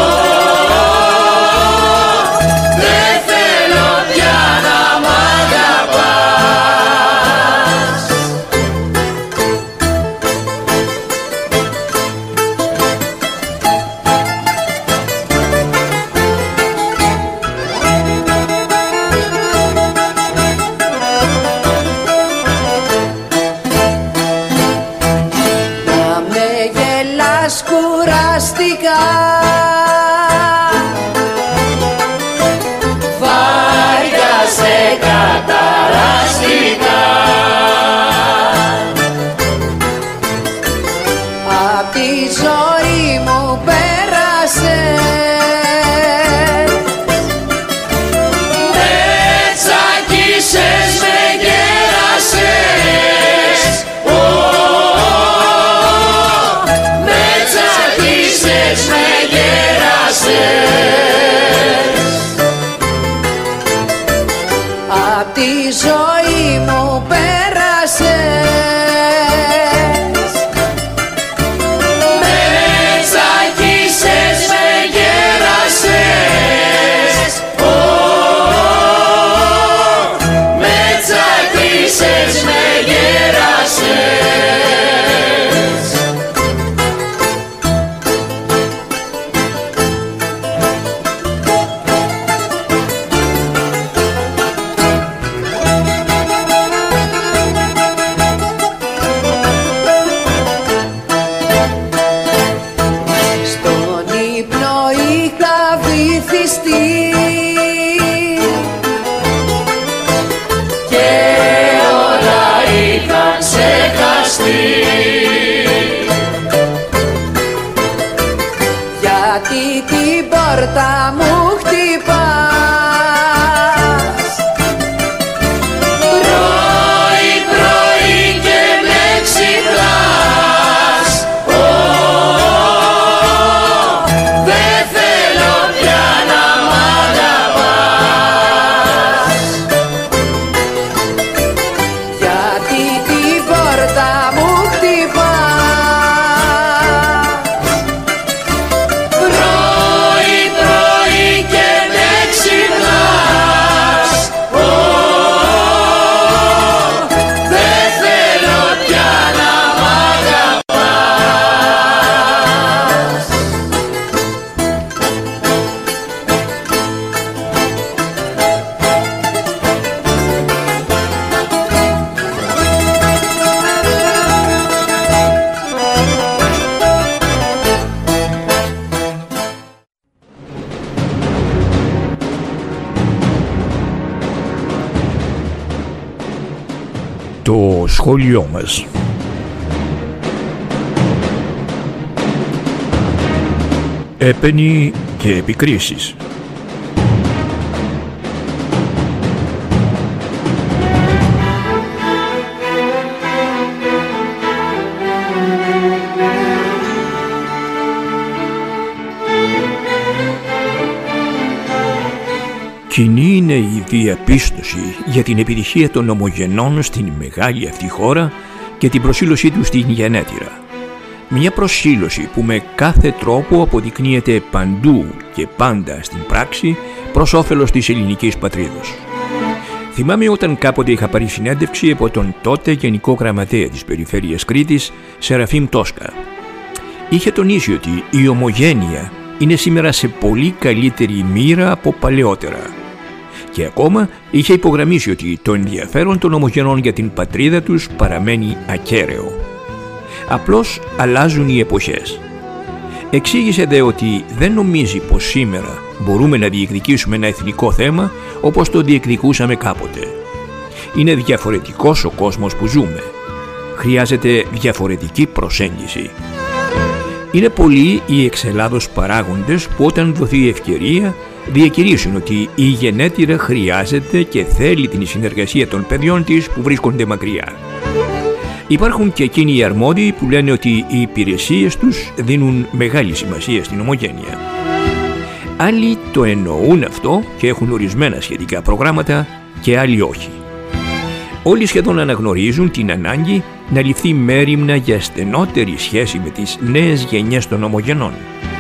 Δεν θέλω πια να μ' αγαπάς. Κουραστικά βάρια σε καταραστικά, απ' τη ζωή μου πέρασες, με τσακίσες, με γέρασες. Με γέρασες, απ' τη ζωή μου πέρασες, με τσακίσες, με γέρασες. Με τσακίσες, με γέρασες. Και όλα είχαν ξεχαστεί, γιατί την πόρτα μου χτυπάς. Πρωί, πρωί και με ξυπνάς. Δεν θέλω πια να μ' αγαπάς, γιατί την πόρτα μου χτυπάς. Πρωί, πρωί και με ξυπνάς. Δεν θέλω πια να μ' αγαπάς. Το σχόλιο μας. Έπαινοι και επικρίσεις. Κοινή είναι η διαπίστωση για την επιτυχία των ομογενών στην μεγάλη αυτή χώρα και την προσήλωσή τους στην γενέτειρα. Μια προσήλωση που με κάθε τρόπο αποδεικνύεται παντού και πάντα στην πράξη προς όφελος της ελληνικής πατρίδος. Θυμάμαι όταν κάποτε είχα πάρει συνέντευξη από τον τότε Γενικό Γραμματέα της Περιφέρειας Κρήτης, Σεραφείμ Τόσκα. Είχε τονίσει ότι η ομογένεια είναι σήμερα σε πολύ καλύτερη μοίρα από παλαιότερα. Και ακόμα είχε υπογραμμίσει ότι το ενδιαφέρον των ομογενών για την πατρίδα τους παραμένει ακέραιο. Απλώς αλλάζουν οι εποχές. Εξήγησε δε ότι δεν νομίζει πως σήμερα μπορούμε να διεκδικήσουμε ένα εθνικό θέμα όπως το διεκδικούσαμε κάποτε. Είναι διαφορετικός ο κόσμος που ζούμε. Χρειάζεται διαφορετική προσέγγιση. Είναι πολλοί οι εξ Ελλάδος παράγοντες που όταν δοθεί η ευκαιρία διακηρύσουν ότι η γενέτειρα χρειάζεται και θέλει την συνεργασία των παιδιών της που βρίσκονται μακριά. Υπάρχουν και εκείνοι οι αρμόδιοι που λένε ότι οι υπηρεσίες τους δίνουν μεγάλη σημασία στην ομογένεια. Άλλοι το εννοούν αυτό και έχουν ορισμένα σχετικά προγράμματα και άλλοι όχι. Όλοι σχεδόν αναγνωρίζουν την ανάγκη να ληφθεί μέριμνα για στενότερη σχέση με τις νέες γενιές των ομογενών.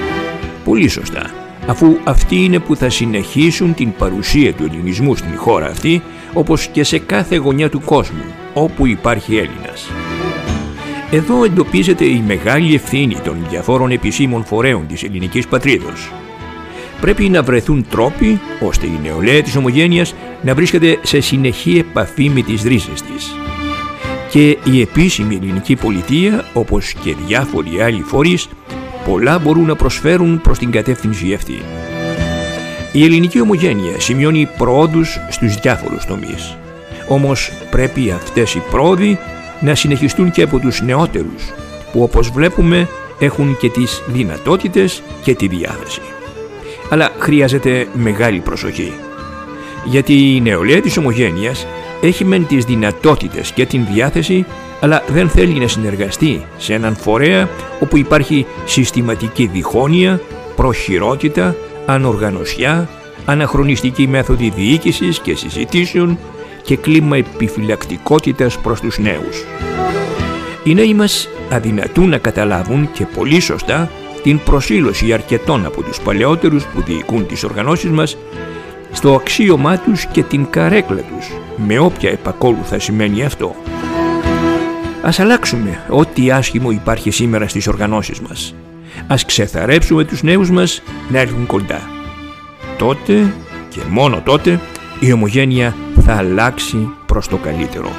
Πολύ σωστά, αφού αυτοί είναι που θα συνεχίσουν την παρουσία του ελληνισμού στην χώρα αυτή, όπως και σε κάθε γωνιά του κόσμου, όπου υπάρχει Έλληνας. Εδώ εντοπίζεται η μεγάλη ευθύνη των διαφόρων επισήμων φορέων της ελληνικής πατρίδος. Πρέπει να βρεθούν τρόποι ώστε η νεολαία της ομογένειας να βρίσκεται σε συνεχή επαφή με τις ρίζες της. Και η επίσημη ελληνική πολιτεία, όπως και διάφοροι άλλοι φορείς, πολλά μπορούν να προσφέρουν προς την κατεύθυνση αυτή. Η ελληνική ομογένεια σημειώνει προόδους στους διάφορους τομείς. Όμως πρέπει αυτές οι πρόοδοι να συνεχιστούν και από τους νεότερους, που όπως βλέπουμε έχουν και τις δυνατότητες και τη διάθεση. Αλλά χρειάζεται μεγάλη προσοχή. Γιατί η νεολαία της ομογένειας έχει μεν τις δυνατότητες και την διάθεση, αλλά δεν θέλει να συνεργαστεί σε έναν φορέα όπου υπάρχει συστηματική διχόνοια, προχειρότητα, ανοργανωσιά, αναχρονιστική μέθοδη διοίκησης και συζητήσεων και κλίμα επιφυλακτικότητας προς τους νέους. Οι νέοι μας αδυνατούν να καταλάβουν και πολύ σωστά την προσήλωση αρκετών από τους παλαιότερους που διοικούν τις οργανώσεις μας στο αξίωμά τους και την καρέκλα τους, με όποια επακόλουθα σημαίνει αυτό. Ας αλλάξουμε ό,τι άσχημο υπάρχει σήμερα στις οργανώσεις μας. Ας ξεθαρρέψουμε τους νέους μας να έρθουν κοντά. Τότε και μόνο τότε η ομογένεια θα αλλάξει προς το καλύτερο.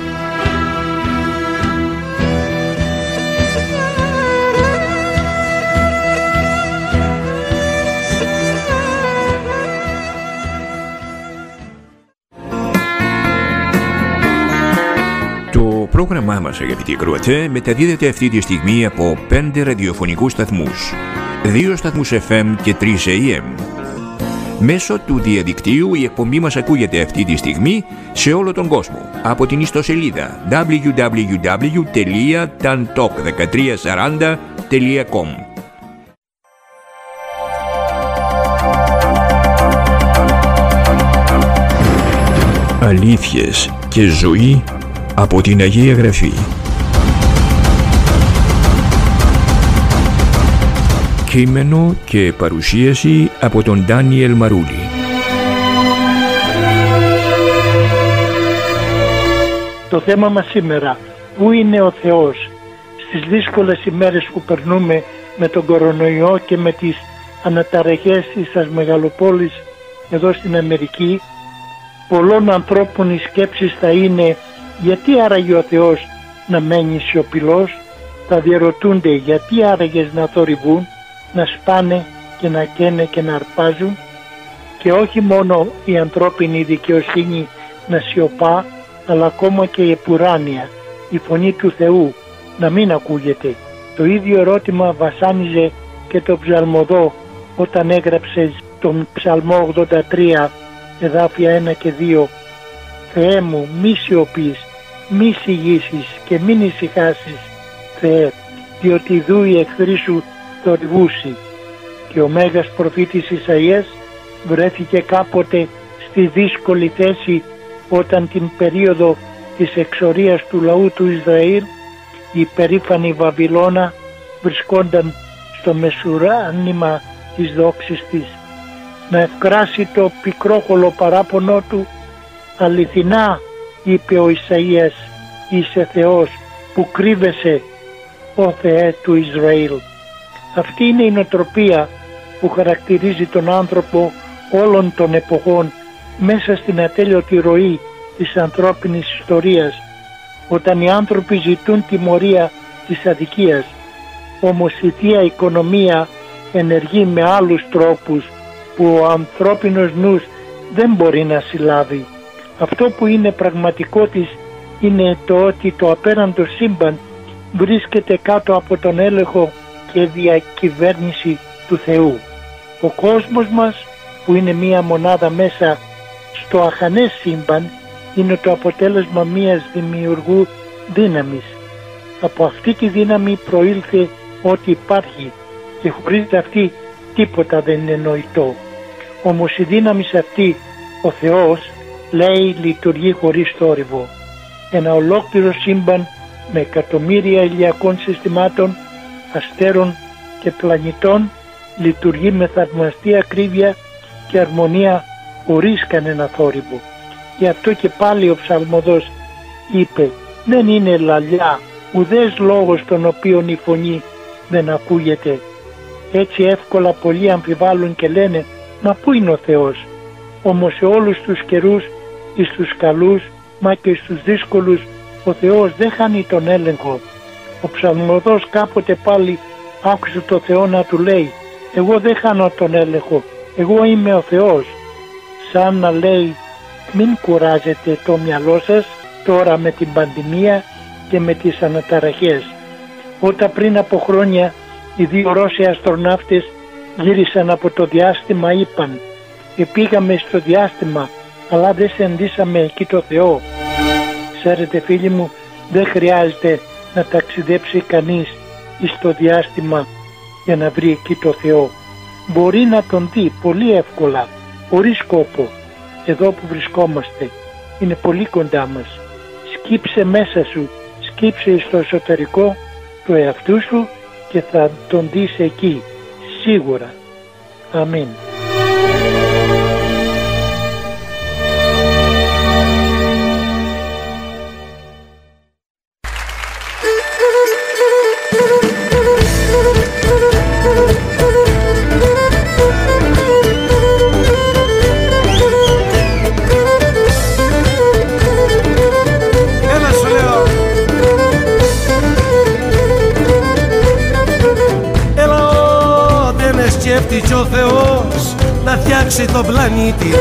Το πρόγραμμά μας, αγαπητοί ακροατέ, μεταδίδεται αυτή τη στιγμή από 5 ραδιοφωνικούς σταθμούς, 2 σταθμούς FM και 3 AM. Μέσω του διαδικτύου η εκπομπή μας ακούγεται αυτή τη στιγμή σε όλο τον κόσμο από την ιστοσελίδα www.tantalk1340.com. Αλήθειες και ζωή από την Αγία Γραφή. Κείμενο και παρουσίαση από τον Ντάνιελ Μαρούλη. Το θέμα μας σήμερα, πού είναι ο Θεός? Στις δύσκολες ημέρες που περνούμε με τον κορονοϊό και με τις αναταραχές στις μεγαλοπόλεις εδώ στην Αμερική, πολλών ανθρώπων οι σκέψεις θα είναι γιατί άραγε ο Θεός να μένει σιωπηλός? Θα διαρωτούνται γιατί άραγες να θορυβούν, να σπάνε και να καίνε και να αρπάζουν, και όχι μόνο η ανθρώπινη δικαιοσύνη να σιωπά, αλλά ακόμα και η επουράνεια, η φωνή του Θεού να μην ακούγεται. Το ίδιο ερώτημα βασάνιζε και το ψαλμοδό όταν έγραψε τον Ψαλμό 83 εδάφια 1 και 2, «Θεέ μου, μη σιωπείς, μη σιγήσεις και μην ησυχάσεις, Θεέ, διότι δού οι εχθροί σου θορυβούσι». Και ο Μέγας προφήτης Ισαΐας βρέθηκε κάποτε στη δύσκολη θέση όταν την περίοδο της εξορίας του λαού του Ισραήλ η περήφανη Βαβυλώνα βρισκόνταν στο μεσουράνημα της δόξης της. Να ευκράσει το πικρόχολο παράπονο του, «Αληθινά», είπε ο Ισαΐας, «είσαι Θεός που κρύβεσαι, ο Θεέ του Ισραήλ». Αυτή είναι η νοοτροπία που χαρακτηρίζει τον άνθρωπο όλων των εποχών μέσα στην ατέλειωτη ροή της ανθρώπινης ιστορίας, όταν οι άνθρωποι ζητούν τιμωρία της αδικίας. Όμως η θεία οικονομία ενεργεί με άλλους τρόπους που ο ανθρώπινος νους δεν μπορεί να συλλάβει. Αυτό που είναι πραγματικό της είναι το ότι το απέραντο σύμπαν βρίσκεται κάτω από τον έλεγχο και διακυβέρνηση του Θεού. Ο κόσμος μας, που είναι μία μονάδα μέσα στο αχανές σύμπαν, είναι το αποτέλεσμα μίας δημιουργού δύναμης. Από αυτή τη δύναμη προήλθε ό,τι υπάρχει και χωρίς αυτή τίποτα δεν είναι νοητό. Όμως η δύναμη αυτή, ο Θεός, λέει, λειτουργεί χωρίς θόρυβο. Ένα ολόκληρο σύμπαν με εκατομμύρια ηλιακών συστημάτων, αστέρων και πλανητών λειτουργεί με θαυμαστή ακρίβεια και αρμονία χωρίς κανένα θόρυβο. Γι' αυτό και πάλι ο ψαλμοδός είπε, δεν είναι λαλιά ουδές λόγος τον οποίον η φωνή δεν ακούγεται. Έτσι εύκολα πολλοί αμφιβάλλουν και λένε, μα πού είναι ο Θεός? Όμως σε όλους τους καιρούς, εις τους καλούς μα και στους δύσκολους, ο Θεός δεν χάνει τον έλεγχο. Ο ψαλμοδός κάποτε πάλι άκουσε το Θεό να του λέει, εγώ δεν χάνω τον έλεγχο, εγώ είμαι ο Θεός. Σαν να λέει, μην κουράζετε το μυαλό σας τώρα με την πανδημία και με τις αναταραχές. Όταν πριν από χρόνια οι δύο Ρώσοι αστροναύτες γύρισαν από το διάστημα, είπαν, πήγαμε στο διάστημα αλλά δεν συναντήσαμε εκεί το Θεό. Ξέρετε φίλοι μου, δεν χρειάζεται να ταξιδέψει κανείς στο διάστημα για να βρει εκεί το Θεό. Μπορεί να τον δει πολύ εύκολα, χωρίς κόπο, εδώ που βρισκόμαστε. Είναι πολύ κοντά μας. Σκύψε μέσα σου, σκύψε στο εσωτερικό του εαυτού σου και θα τον δεις εκεί, σίγουρα. Αμήν. Σκέφτηκε ο Θεός να φτιάξει τον πλανήτη.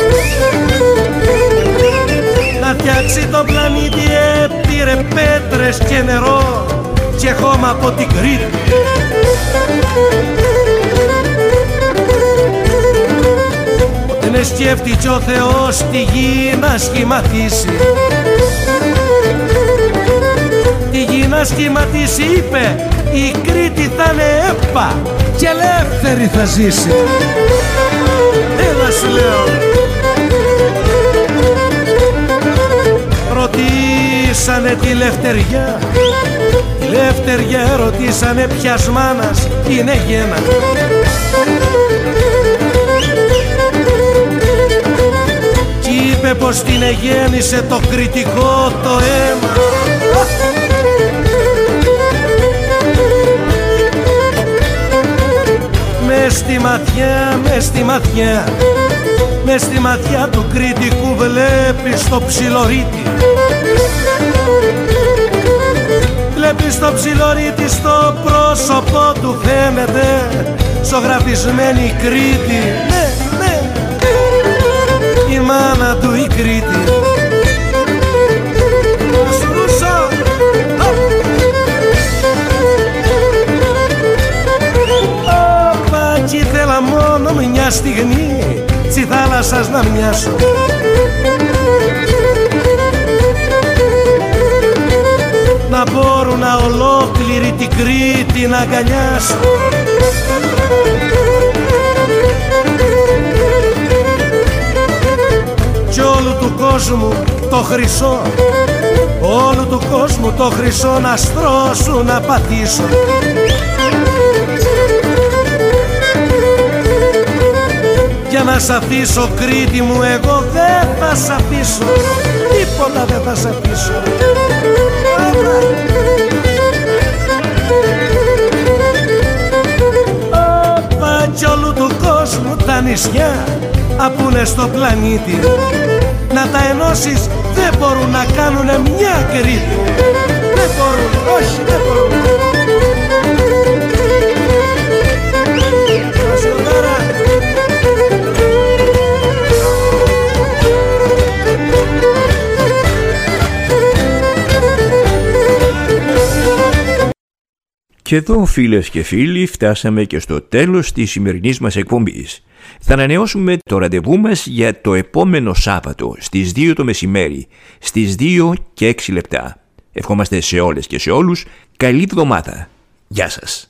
Να φτιάξει τον πλανήτη πήρε πέτρες και νερό και χώμα από την Κρήτη. Δεν σκέφτηκε ο Θεός τη γη να σχηματίσει. Τη γη να σχηματίσει, είπε, η Κρήτη θα είναι έπα και ελεύθερη θα ζήσει. Έλα σου λέω. Ρωτήσανε τη Λευτεριά, τη Λευτεριά ρωτήσανε ποιας μάνας είναι γένα. Κι είπε πως την εγέννησε το κριτικό το αίμα. Μες στη ματιά, μες στη ματιά, μες στη ματιά του κριτικού βλέπεις το ψιλορίτη. Βλέπεις το ψιλορίτη, στο πρόσωπο του φαίνεται ζωγραφισμένη Κρήτη. Ναι, ναι, η μάνα του η Κρήτη. Κι ήθελα μια στιγμή στη θάλασσας να μοιάσω. Να μπορώ να ολόκληρη την Κρήτη να αγκαλιάσω. Κι όλου του κόσμου το χρυσό, όλου του κόσμου το χρυσό να στρώσω να πατήσω. Για να σ' αφήσω Κρήτη μου εγώ δεν θα σ' αφήσω, τίποτα δεν θα σ' αφήσω. Όπα κι όλου του κόσμου τα νησιά απούνε στο πλανήτη, να τα ενώσεις δεν μπορούν να κάνουνε μια Κρήτη. Δεν μπορούν, όχι δεν μπορούν. Και εδώ, φίλες και φίλοι, φτάσαμε και στο τέλος της σημερινής μας εκπομπής. Θα ανανεώσουμε το ραντεβού μας για το επόμενο Σάββατο στις 2 το μεσημέρι, στις 2 και 6 λεπτά. Ευχόμαστε σε όλες και σε όλους καλή εβδομάδα. Γεια σας.